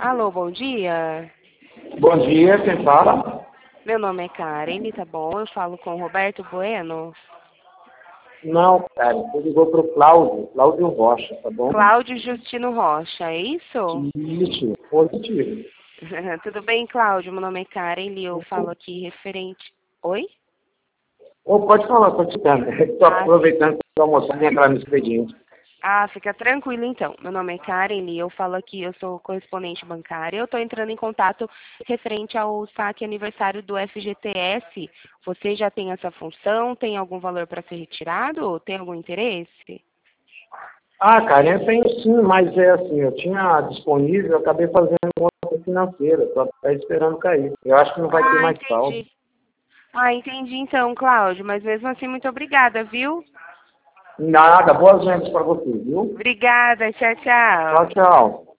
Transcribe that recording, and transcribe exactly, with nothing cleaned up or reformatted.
Alô, bom dia. Bom dia, quem fala? Meu nome é Karen, tá bom? Eu falo com o Roberto Bueno. Não, cara, você ligou para o Cláudio, Cláudio Rocha, tá bom? Cláudio Justino Rocha, é isso? Isso, positivo. Tudo bem, Cláudio? Meu nome é Karen e eu falo aqui referente... Oi? Ou pode falar, pode ficar. Estou Ah, aproveitando para almoçar e entrar no expediente. Ah, fica tranquilo então. Meu nome é Karen e eu falo aqui, eu sou correspondente bancária. Eu estou entrando em contato referente ao saque aniversário do F G T S. Você já tem essa função? Tem algum valor para ser retirado? Tem algum interesse? Ah, cara, eu tenho sim, mas é assim, eu tinha disponível, eu acabei fazendo conta financeira, estou até esperando cair. Eu acho que não vai ter Ah, mais saldo. entendi. Ah, entendi então, Cláudio. Mas mesmo assim, muito obrigada, viu? Nada, boas vendas para você, viu? Obrigada. Tchau, Tchau, tchau. tchau.